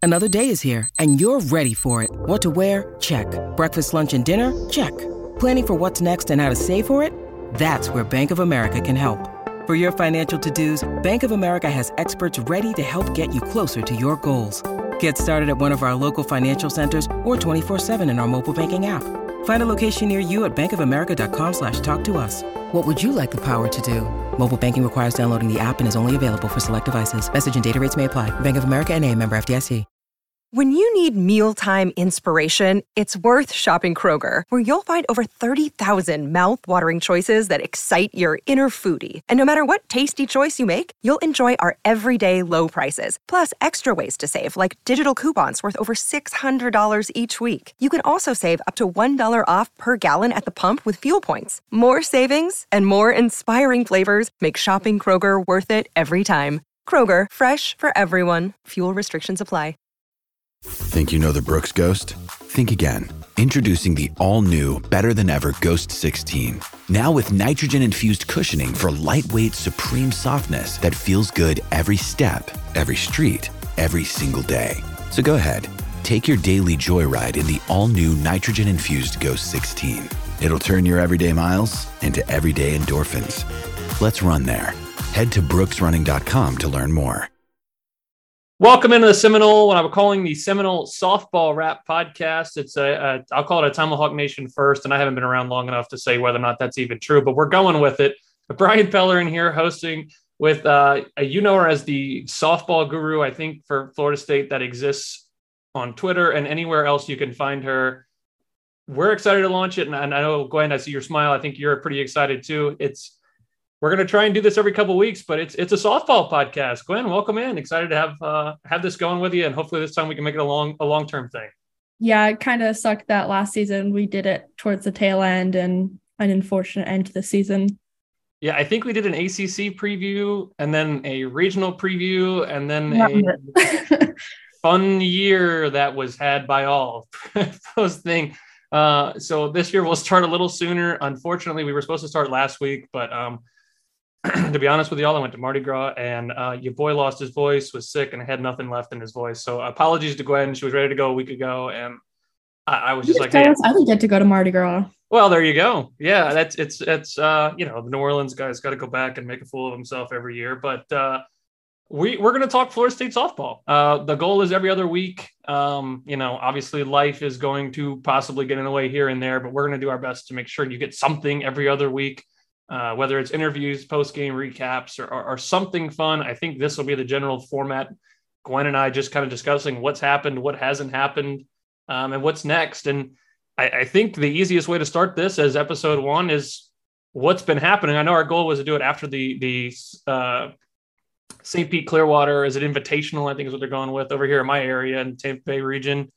Another day is here, and you're ready for it. What to wear? Check. Breakfast, lunch, and dinner? Check. Planning for what's next and how to save for it? That's where Bank of America can help. For your financial to-dos, Bank of America has experts ready to help get you closer to your goals. Get started at one of our local financial centers or 24/7 in our mobile banking app. Find a location near you at bankofamerica.com/talktous. What would you like the power to do? Mobile banking requires downloading the app and is only available for select devices. Message and data rates may apply. Bank of America N.A., member FDIC. When you need mealtime inspiration, it's worth shopping Kroger, where you'll find over 30,000 mouth-watering choices that excite your inner foodie. And no matter what tasty choice you make, you'll enjoy our everyday low prices, plus extra ways to save, like digital coupons worth over $600 each week. You can also save up to $1 off per gallon at the pump with fuel points. More savings and more inspiring flavors make shopping Kroger worth it every time. Kroger, fresh for everyone. Fuel restrictions apply. Think you know the Brooks Ghost? Think again. Introducing the all-new, better-than-ever Ghost 16. Now with nitrogen-infused cushioning for lightweight, supreme softness that feels good every step, every street, every single day. So go ahead, take your daily joyride in the all-new nitrogen-infused Ghost 16. It'll turn your everyday miles into everyday endorphins. Let's run there. Head to brooksrunning.com to learn more. Welcome into the Seminole, what I'm calling the Seminole Softball Wrap Podcast. It's I'll call it a Tomahawk Nation first, and I haven't been around long enough to say whether or not that's even true, but we're going with it. Brian Pellerin here hosting with, you know her as the softball guru, I think, for Florida State that exists on Twitter and anywhere else you can find her. We're excited to launch it, and I know, Gwen, I see your smile. I think you're pretty excited too. We're going to try and do this every couple of weeks, but it's a softball podcast. Gwen, welcome in. Excited to have this going with you, and hopefully this time we can make it a long-term thing. Yeah, it kind of sucked that last season we did it towards the tail end, and an unfortunate end to the season. Yeah, I think we did an ACC preview and then a regional preview and then a fun year that was had by all. Those things. So this year we'll start a little sooner. Unfortunately, we were supposed to start last week, but to be honest with y'all, I went to Mardi Gras and your boy lost his voice, was sick, and had nothing left in his voice. So apologies to Gwen. She was ready to go a week ago, and I was just like, hey. I didn't get to go to Mardi Gras. Well, there you go. Yeah, it's the New Orleans guy's got to go back and make a fool of himself every year. But we're going to talk Florida State softball. The goal is every other week. Obviously life is going to possibly get in the way here and there, but we're going to do our best to make sure you get something every other week. Whether it's interviews, post-game recaps, or something fun. I think this will be the general format. Gwen and I just kind of discussing what's happened, what hasn't happened, and what's next. And I think the easiest way to start this as episode 1 is what's been happening. I know our goal was to do it after the St. Pete Clearwater as an invitational, I think is what they're going with over here in my area in Tampa Bay region.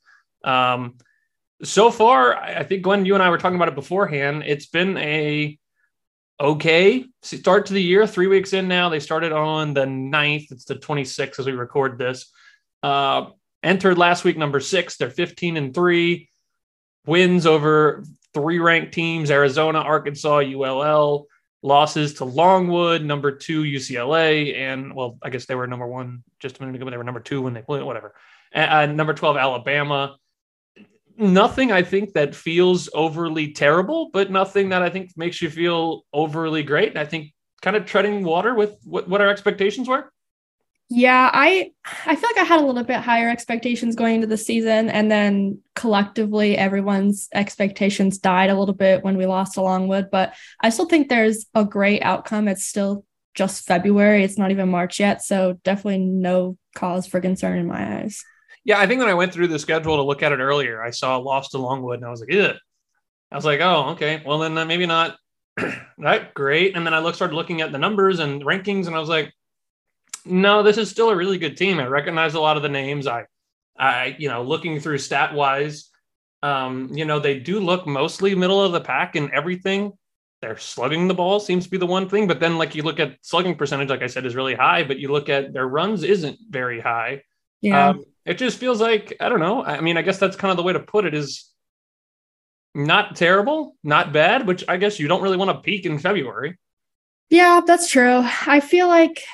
So far, I think, Gwen, you and I were talking about it beforehand. It's been a okay start to the year. 3 weeks in now. They started on the 9th. It's the 26th as we record this. Entered last week number 6. They're 15-3. Wins over 3 ranked teams: Arizona, Arkansas, ULL. Losses to Longwood, number 2 UCLA, and I guess they were number 1 just a minute ago, but they were number 2 when they played, whatever. And number 12 Alabama. Nothing I think that feels overly terrible, but nothing that I think makes you feel overly great. And I think kind of treading water with what our expectations were. Yeah, I feel like I had a little bit higher expectations going into the season, and then collectively everyone's expectations died a little bit when we lost to Longwood, but I still think there's a great outcome. It's still just February. It's not even March yet, so definitely no cause for concern in my eyes. Yeah, I think when I went through the schedule to look at it earlier, I saw a loss to Longwood, and I was like, ugh. I was like, oh, okay, well, then maybe not that great. And then I started looking at the numbers and rankings, and I was like, no, this is still a really good team. I recognize a lot of the names. I looking through stat wise, they do look mostly middle of the pack in everything. They're slugging the ball seems to be the one thing, but then like you look at slugging percentage, like I said, is really high, but you look at their runs isn't very high. Yeah. It just feels like, I don't know. I mean, I guess that's kind of the way to put it, is not terrible, not bad, which I guess you don't really want to peak in February. Yeah, that's true. I feel like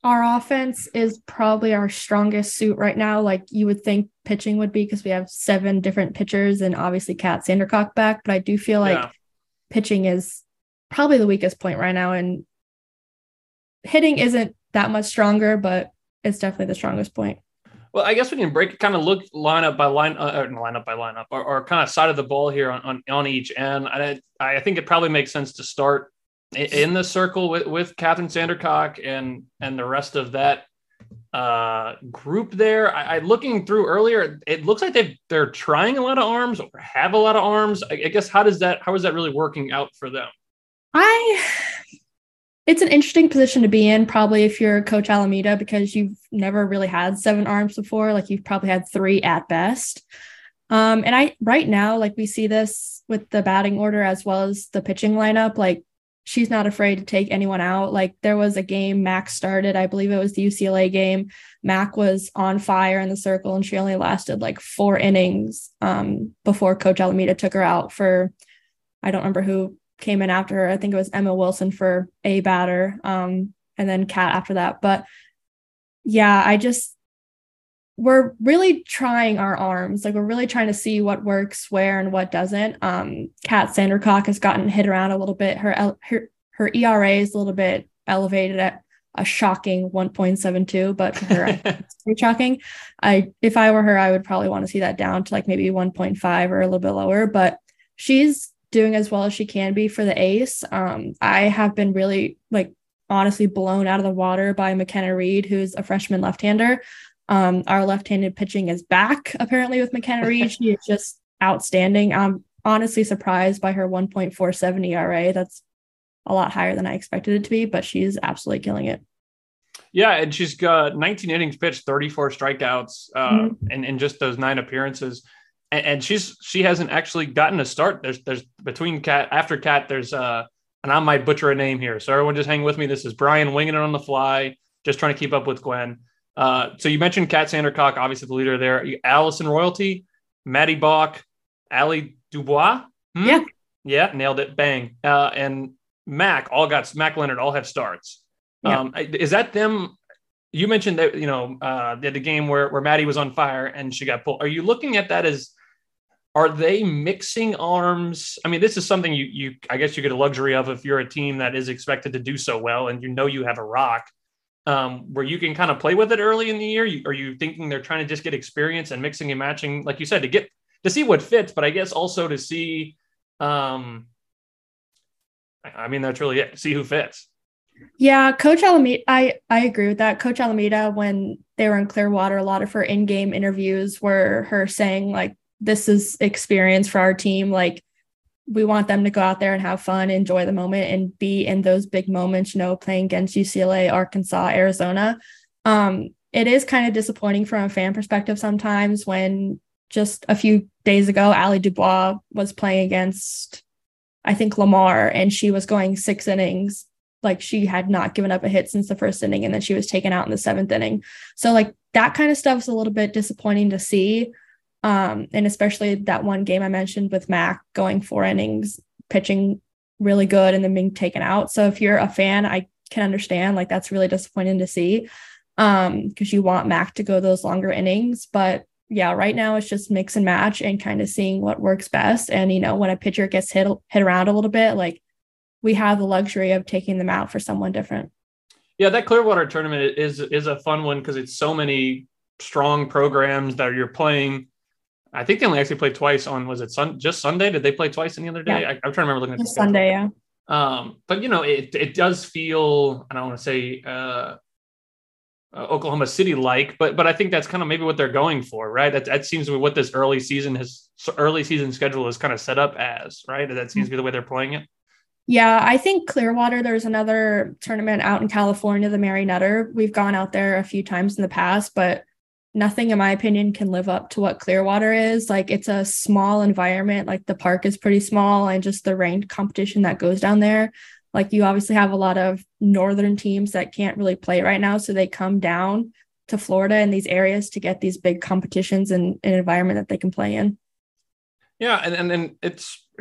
Our offense is probably our strongest suit right now. Like you would think pitching would be, because we have 7 different pitchers and obviously Kat Sandercock back. But I do feel like pitching is probably the weakest point right now. And hitting isn't that much stronger, but it's definitely the strongest point. Well, I guess we can kind of look lineup by lineup, or kind of side of the ball here on each. And I think it probably makes sense to start in the circle with Catherine Sandercock and the rest of that group there. I looking through earlier, it looks like they're trying a lot of arms or have a lot of arms. I guess how is that really working out for them? It's an interesting position to be in, probably if you're Coach Alameda, because you've never really had 7 arms before. Like you've probably had 3 at best. And right now, like we see this with the batting order as well as the pitching lineup, like she's not afraid to take anyone out. Like there was a game Mac started, I believe it was the UCLA game. Mac was on fire in the circle and she only lasted like 4 innings before Coach Alameda took her out for, I don't remember who came in after her. I think it was Emma Wilson for a batter. And then Kat after that. But yeah, we're really trying our arms. Like we're really trying to see what works where and what doesn't. Kat Sandercock has gotten hit around a little bit. Her ERA is a little bit elevated at a shocking 1.72, but for her, it's pretty shocking. If I were her, I would probably want to see that down to like maybe 1.5 or a little bit lower, but she's doing as well as she can be for the ace. I have been really like honestly blown out of the water by McKenna Reed, who's a freshman left-hander. Our left-handed pitching is back apparently with McKenna Reed. She is just outstanding. I'm honestly surprised by her 1.47 ERA. That's a lot higher than I expected it to be, but she's absolutely killing it. Yeah, and she's got 19 innings pitched, 34 strikeouts, in just those 9 appearances. And she hasn't actually gotten a start. There's between after Kat, there's and I might butcher a name here, so everyone just hang with me. This is Brian winging it on the fly, just trying to keep up with Gwen. So you mentioned Kat Sandercock, obviously the leader there. Allison Royalty, Maddie Bach, Allie Dubois. Yeah, nailed it. Bang. And Mac Leonard all have starts. Yeah. Is that them? You mentioned that, the game where Maddie was on fire and she got pulled. Are you looking at that as, are they mixing arms? I mean, this is something I guess you get a luxury of if you're a team that is expected to do so well and you have a rock, where you can kind of play with it early in the year. Are you thinking they're trying to just get experience and mixing and matching, like you said, to see what fits, but I guess also to see, that's really it, see who fits. Yeah, Coach Alameda, I agree with that. Coach Alameda, when they were in Clearwater, a lot of her in-game interviews were her saying, like, this is experience for our team. Like, we want them to go out there and have fun, enjoy the moment, and be in those big moments, playing against UCLA, Arkansas, Arizona. It is kind of disappointing from a fan perspective sometimes when just a few days ago, Allie Dubois was playing against, I think, Lamar, and she was going 6 innings. Like she had not given up a hit since the first inning, and then she was taken out in the 7th inning. So like that kind of stuff is a little bit disappointing to see. And especially that one game I mentioned with Mac going 4 innings, pitching really good and then being taken out. So if you're a fan, I can understand, like that's really disappointing to see, because you want Mac to go those longer innings. But yeah, right now it's just mix and match and kind of seeing what works best. And, when a pitcher gets hit around a little bit, like we have the luxury of taking them out for someone different. Yeah, that Clearwater tournament is a fun one because it's so many strong programs that you're playing. I think they only actually played twice on, was it just Sunday? Did they play twice any other day? Yeah. I'm trying to remember looking at the schedule. Sunday, yeah. But, it does feel, I don't want to say Oklahoma City-like, but I think that's kind of maybe what they're going for, right? That seems to be what this early season schedule is kind of set up as, right? That seems to be the way they're playing it. Yeah, I think Clearwater, there's another tournament out in California, the Mary Nutter. We've gone out there a few times in the past, but nothing, in my opinion, can live up to what Clearwater is. Like, it's a small environment. Like, the park is pretty small, and just the ranked competition that goes down there. Like, you obviously have a lot of northern teams that can't really play right now, so they come down to Florida in these areas to get these big competitions and an environment that they can play in. Yeah, and it's,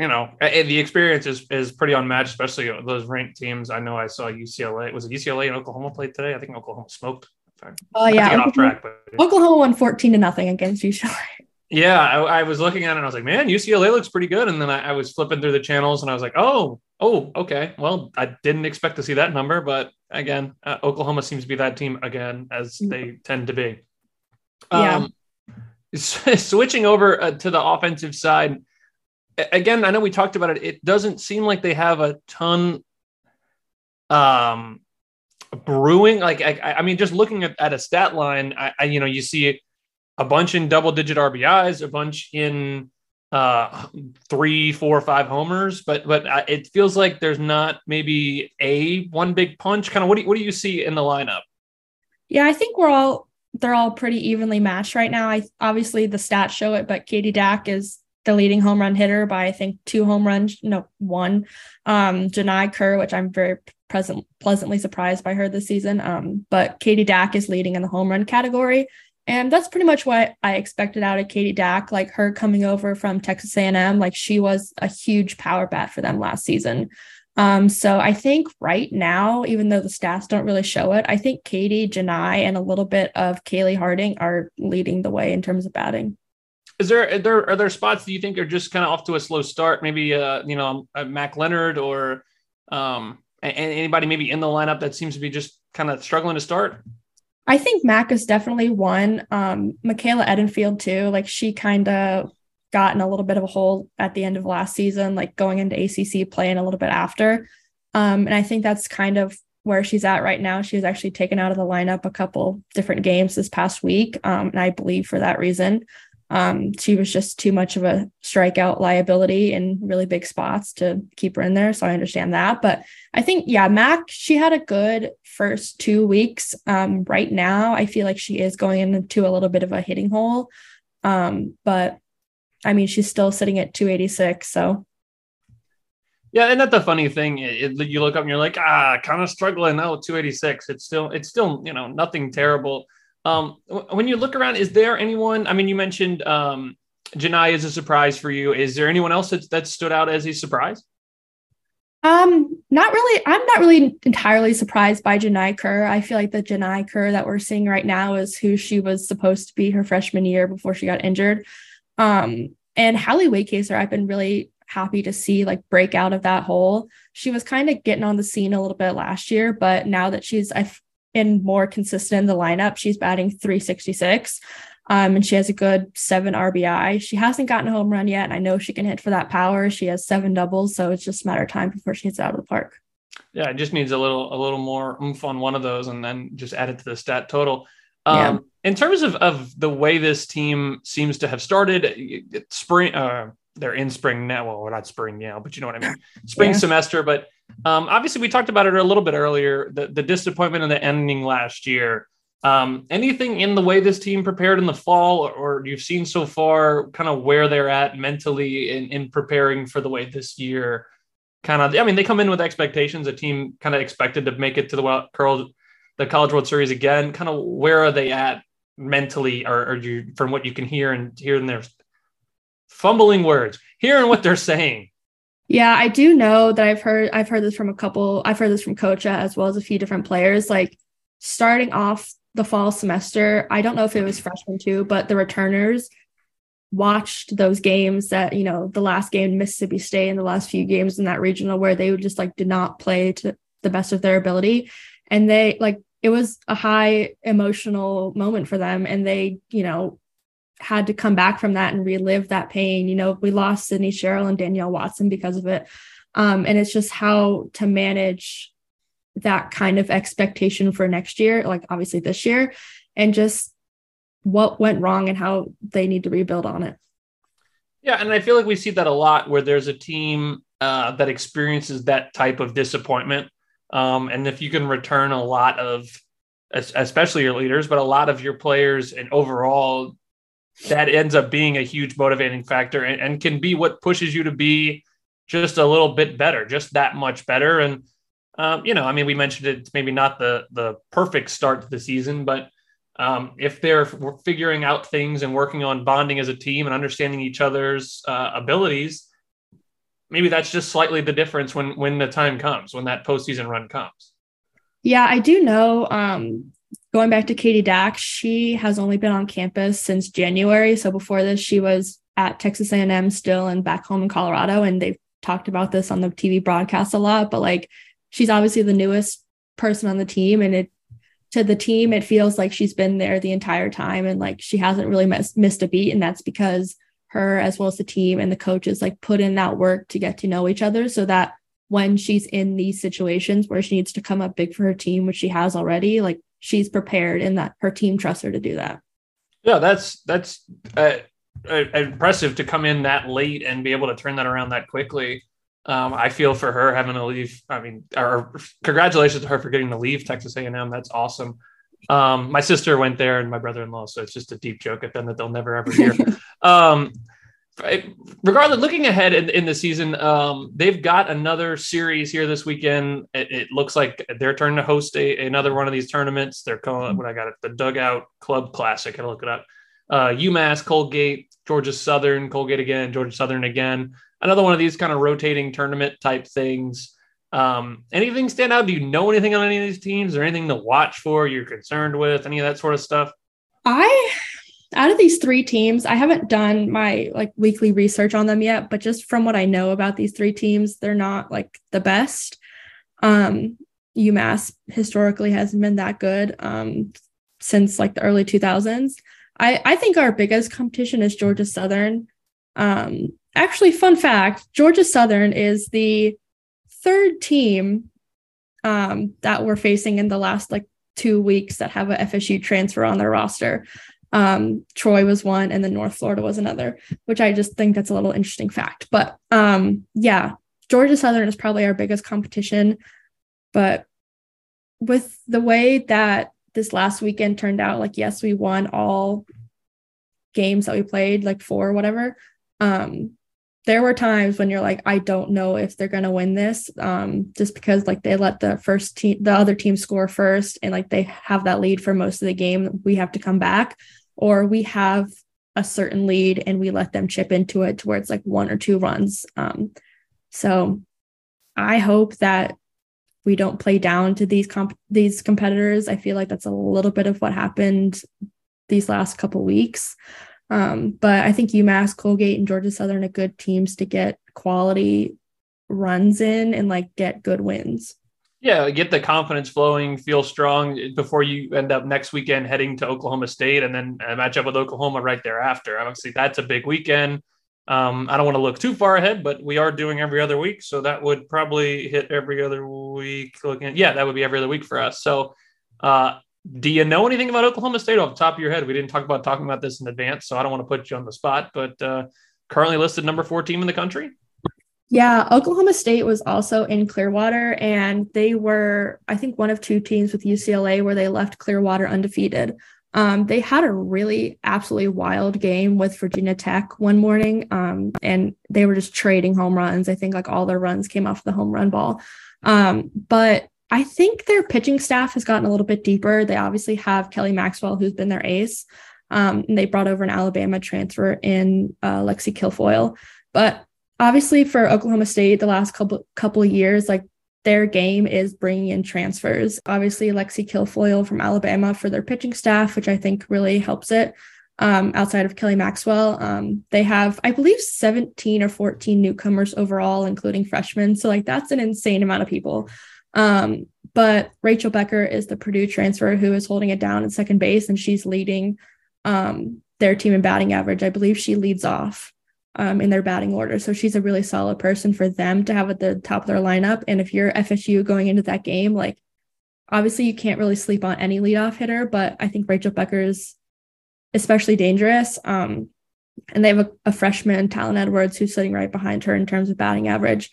the experience is pretty unmatched, especially those ranked teams. I know I saw UCLA. Was it UCLA and Oklahoma played today? I think Oklahoma smoked. Oh yeah, get off track, but Oklahoma won 14-0 against UCLA. Yeah, I was looking at it and I was like, man, UCLA looks pretty good. And then I was flipping through the channels and I was like, oh, okay. Well, I didn't expect to see that number, but again, Oklahoma seems to be that team again, as they tend to be. Yeah. Switching over to the offensive side, again, I know we talked about it. It doesn't seem like they have a ton brewing. Like, I mean, just looking at a stat line, you see a bunch in double-digit RBIs, a bunch in 3, 4, 5 homers, but it feels like there's not maybe one big punch. Kind of what do you see in the lineup? Yeah, I think they're all pretty evenly matched right now. Obviously the stats show it, but Katie Dack is the leading home run hitter by I think 2 home runs, no 1. Janai Kerr, which I'm very pleasantly surprised by her this season. But Katie Dack is leading in the home run category. And that's pretty much what I expected out of Katie Dack, like her coming over from Texas A&M, like she was a huge power bat for them last season. So I think right now, even though the stats don't really show it, I think Katie, Janai, and a little bit of Kaylee Harding are leading the way in terms of batting. Are there spots that you think are just kind of off to a slow start? Maybe, Mac Leonard or anybody maybe in the lineup that seems to be just kind of struggling to start? I think Mac is definitely one. Michaela Edenfield too. Like she kind of got in a little bit of a hole at the end of last season, like going into ACC play and a little bit after. And I think that's kind of where she's at right now. She was actually taken out of the lineup a couple different games this past week. And I believe for that reason, she was just too much of a strikeout liability in really big spots to keep her in there. So I understand that. But I think, Mac, she had a good first 2 weeks. Right now, I feel like she is going into a little bit of a hitting hole. But I mean, she's still sitting at 286. So. Yeah. And that's the funny thing. You look up and you're like, kind of struggling. 286. It's still, nothing terrible. When you look around, is there anyone, I mean, you mentioned Janai is a surprise for you. Is there anyone else that stood out as a surprise? Not really. I'm not really entirely surprised by Janai Kerr. I feel like the Janai Kerr that we're seeing right now is who she was supposed to be her freshman year before she got injured. And Hallie Wakehazer, I've been really happy to see like break out of that hole. She was kind of getting on the scene a little bit last year, but now that she's and more consistent in the lineup, she's batting 366. And she has a good 7 RBI. She hasn't gotten a home run yet. And I know she can hit for that power. She has 7 doubles. So it's just a matter of time before she hits out of the park. Yeah. It just needs a little more oomph on one of those and then just add it to the stat total. In terms of the way this team seems to have started spring, they're in spring now. Well, we're not spring now, but you know what I mean? Spring semester. But obviously we talked about it a little bit earlier, the disappointment in the ending last year. Anything in the way this team prepared in the fall or you've seen so far kind of where they're at mentally in preparing for the way this year they come in with expectations, a team kind of expected to make it to the College World Series again. Kind of where are they at mentally or you, from what you can hear in their fumbling words, hearing what they're saying? Yeah, I do know that I've heard this from Kocha as well as a few different players, like starting off the fall semester. I don't know if it was freshmen too, but the returners watched those games that, the last game, Mississippi State, and the last few games in that regional where they would just did not play to the best of their ability. And they it was a high emotional moment for them. And they, had to come back from that and relive that pain. We lost Sydney Sherrill and Danielle Watson because of it. And it's just how to manage that kind of expectation for next year, like obviously this year, and just what went wrong and how they need to rebuild on it. Yeah. And I feel like we see that a lot where there's a team that experiences that type of disappointment. And if you can return a lot of, especially your leaders, but a lot of your players and overall, that ends up being a huge motivating factor and can be what pushes you to be just a little bit better, just that much better. And, we mentioned it's maybe not the perfect start to the season, but if they're figuring out things and working on bonding as a team and understanding each other's abilities, maybe that's just slightly the difference when the time comes, when that postseason run comes. Yeah, I do know. Going back to Katie Dack, she has only been on campus since January. So before this, she was at Texas A&M still and back home in Colorado. And they've talked about this on the TV broadcast a lot. But like, she's obviously the newest person on the team, and to the team, it feels like she's been there the entire time, and like she hasn't really missed a beat. And that's because her, as well as the team and the coaches, like put in that work to get to know each other, so that when she's in these situations where she needs to come up big for her team, which she has already, like she's prepared and that her team trusts her to do that. Yeah, that's impressive to come in that late and be able to turn that around that quickly. I feel for her having to leave. I mean, or congratulations to her for getting to leave Texas A&M. That's awesome. My sister went there and my brother-in-law, so it's just a deep joke at them that they'll never ever hear. Regardless, looking ahead in the season, they've got another series here this weekend. It looks like they're turning to host another one of these tournaments. They're calling what I got it, the Dugout Club Classic. I look it up. UMass, Colgate, Georgia Southern, Colgate again, Georgia Southern again. Another one of these kind of rotating tournament type things. Anything stand out? Do you know anything on any of these teams, or anything to watch for? You're concerned with any of that sort of stuff? Out of these three teams, I haven't done my like weekly research on them yet, but just from what I know about these three teams, they're not like the best. UMass historically hasn't been that good since like the early 2000s. I think our biggest competition is Georgia Southern. Actually, fun fact, Georgia Southern is the third team that we're facing in the last like 2 weeks that have a FSU transfer on their roster. Troy was one, and then North Florida was another, which I just think that's a little interesting fact. But yeah, Georgia Southern is probably our biggest competition. But with the way that this last weekend turned out, like, yes, we won all games that we played, like 4 or whatever. There were times when you're like, I don't know if they're going to win this, just because like they let the other team score first, and like they have that lead for most of the game. We have to come back, or we have a certain lead and we let them chip into it to where it's like 1 or 2 runs. So I hope that we don't play down to these competitors. I feel like that's a little bit of what happened these last couple weeks. But I think UMass, Colgate, and Georgia Southern are good teams to get quality runs in and like get good wins. Yeah, get the confidence flowing, feel strong before you end up next weekend heading to Oklahoma State and then match up with Oklahoma right thereafter. Obviously, that's a big weekend. I don't want to look too far ahead, but we are doing every other week, so that would probably hit every other week. That would be every other week for us. So do you know anything about Oklahoma State off the top of your head? We didn't talking about this in advance, so I don't want to put you on the spot, but currently listed number 4 team in the country? Yeah, Oklahoma State was also in Clearwater, and they were, I think, one of 2 teams with UCLA where they left Clearwater undefeated. They had a really absolutely wild game with Virginia Tech one morning, and they were just trading home runs. I think like all their runs came off the home run ball. But I think their pitching staff has gotten a little bit deeper. They obviously have Kelly Maxwell, who's been their ace. And they brought over an Alabama transfer in Lexi Kilfoyle. But obviously for Oklahoma State, the last couple of years, like their game is bringing in transfers. Obviously, Lexi Kilfoyle from Alabama for their pitching staff, which I think really helps it. Outside of Kelly Maxwell, they have, I believe, 17 or 14 newcomers overall, including freshmen. So like that's an insane amount of people. But Rachel Becker is the Purdue transfer who is holding it down at second base, and she's leading their team in batting average. I believe she leads off in their batting order. So she's a really solid person for them to have at the top of their lineup. And if you're FSU going into that game, like obviously you can't really sleep on any leadoff hitter, but I think Rachel Becker's especially dangerous. And they have a freshman, Talon Edwards, who's sitting right behind her in terms of batting average.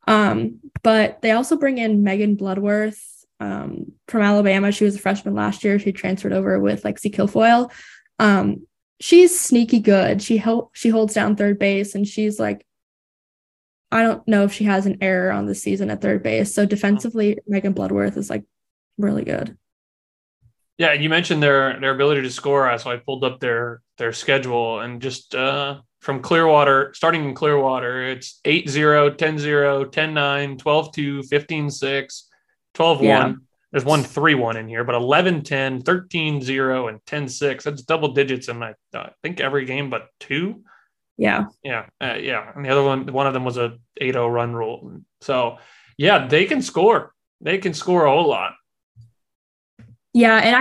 But they also bring in Megan Bloodworth from Alabama. She was a freshman last year. She transferred over with Lexi Kilfoyle. She's sneaky good. She holds down third base, and she's like, I don't know if she has an error on the season at third base. So defensively, Megan Bloodworth is like really good. Yeah, you mentioned their ability to score. So I pulled up their their schedule, and just from Clearwater, starting in Clearwater, it's 8-0, 10-0, 10-9, 12-2, 15-6, 12-1. Yeah. There's 1-3-1 in here, but 11-10, 13-0, and 10-6. That's double digits in I think every game but two. Yeah. Yeah. And the other one of them was a 8-0 run rule. So, yeah, they can score. They can score a whole lot. Yeah, and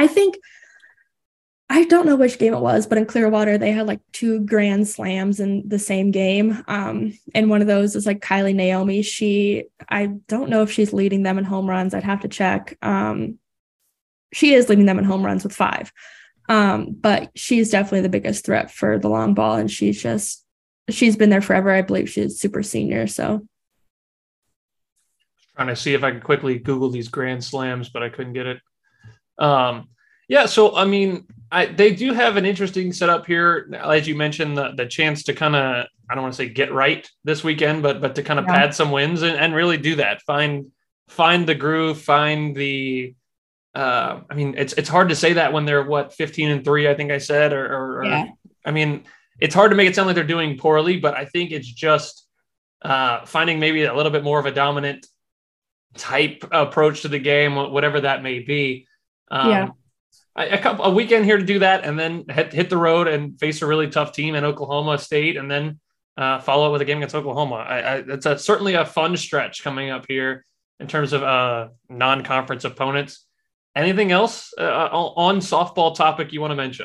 I don't know which game it was, but in Clearwater, they had like 2 grand slams in the same game. And one of those is like Kylie Naomi. I don't know if she's leading them in home runs. I'd have to check. She is leading them in home runs with 5. But she's definitely the biggest threat for the long ball. And she's been there forever. I believe she's super senior. So trying to see if I could quickly Google these grand slams, but I couldn't get it. Yeah. So, I mean, they do have an interesting setup here. As you mentioned, the chance to kind of, I don't want to say get right this weekend, but to kind of pad some wins and really do that. Find the groove, find the, I mean, it's hard to say that when they're 15-3, I think I said, or I mean, it's hard to make it sound like they're doing poorly, but I think it's just finding maybe a little bit more of a dominant type approach to the game, whatever that may be. A weekend here to do that, and then hit the road and face a really tough team in Oklahoma State, and then follow up with a game against Oklahoma. It's certainly a fun stretch coming up here in terms of non-conference opponents. Anything else on softball topic you want to mention?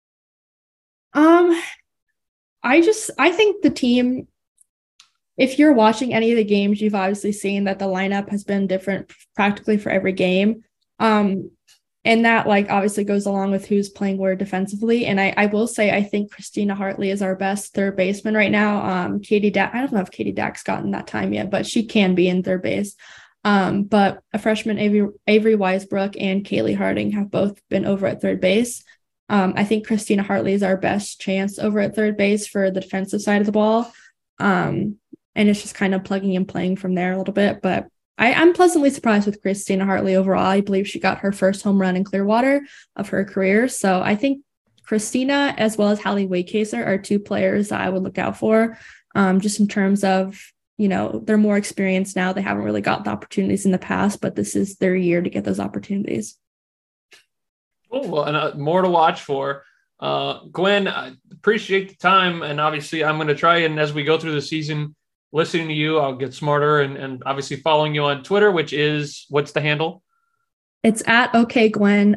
I think the team, if you're watching any of the games, you've obviously seen that the lineup has been different practically for every game. And that obviously goes along with who's playing where defensively. And I will say, I think Christina Hartley is our best third baseman right now. Katie Dack, I don't know if Katie Dack's gotten that time yet, but she can be in third base. But a freshman, Avery Weisbrook and Kaylee Harding have both been over at third base. I think Christina Hartley is our best chance over at third base for the defensive side of the ball. And it's just kind of plugging and playing from there a little bit. But I'm pleasantly surprised with Christina Hartley overall. I believe she got her first home run in Clearwater of her career. So I think Christina, as well as Hallie Waycaser, are 2 players that I would look out for, just in terms of, they're more experienced now. They haven't really got the opportunities in the past, but this is their year to get those opportunities. Oh, well, and more to watch for. Gwen, I appreciate the time. And obviously I'm going to try, and as we go through the season, listening to you, I'll get smarter, and obviously following you on Twitter, which is, what's the handle? It's at OKGwen,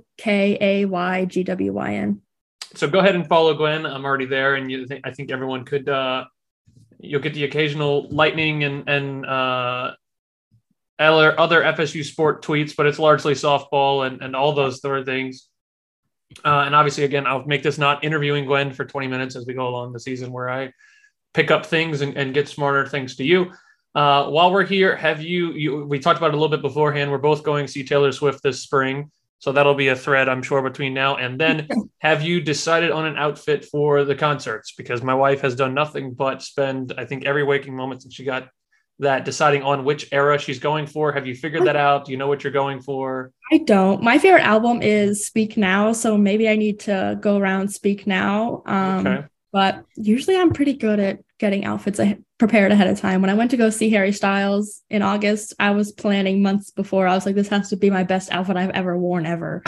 OKAYGWYN. So go ahead and follow Gwen. I'm already there, and I think everyone could. You'll get the occasional lightning and other FSU sport tweets, but it's largely softball and all those sort of things. And obviously, again, I'll make this not interviewing Gwen for 20 minutes as we go along the season, where I pick up things and get smarter thanks to you. While we're here, we talked about it a little bit beforehand. We're both going to see Taylor Swift this spring. So that'll be a thread, I'm sure, between now and then. Have you decided on an outfit for the concerts? Because my wife has done nothing but spend, I think, every waking moment since she got that deciding on which era she's going for. Have you figured that out? Do you know what you're going for? I don't. My favorite album is Speak Now. So maybe I need to go around Speak Now. Okay. But usually I'm pretty good at getting outfits prepared ahead of time. When I went to go see Harry Styles in August, I was planning months before. I was like, this has to be my best outfit I've ever worn ever.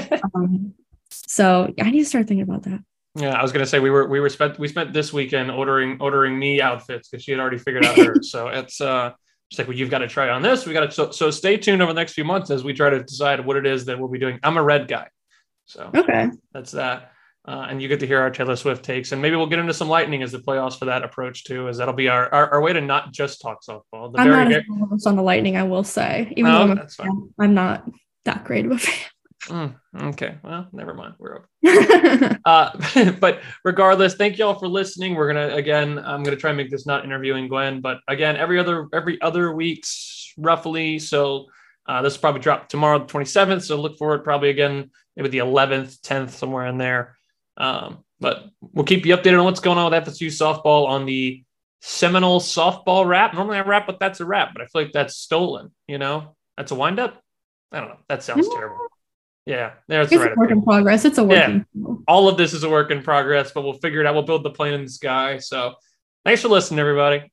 So I need to start thinking about that. Yeah, I was gonna say we spent this weekend ordering me outfits because she had already figured out hers. So it's just like, well, you've got to try on this. We got to so stay tuned over the next few months as we try to decide what it is that we'll be doing. I'm a red guy, so okay, that's that. And you get to hear our Taylor Swift takes, and maybe we'll get into some lightning as the playoffs for that approach too, as that'll be our way to not just talk softball. I'm not as focused on the lightning, I will say. Even though I'm not that great of a fan. Okay, well, never mind. We're over. But regardless, thank you all for listening. I'm gonna try and make this not interviewing Gwen, but again, every other weeks roughly. So this will probably drop tomorrow, the 27th. So look forward probably again, maybe the 11th, 10th, somewhere in there. But we'll keep you updated on what's going on with FSU softball on the Seminole softball wrap. Normally I rap, but that's a wrap, but I feel like that's stolen. That's a wind up. I don't know. That sounds terrible. Yeah, that's It's right. a work in progress. It's a working. All of this is a work in progress, but we'll figure it out. We'll build the plane in the sky. So thanks for listening, everybody.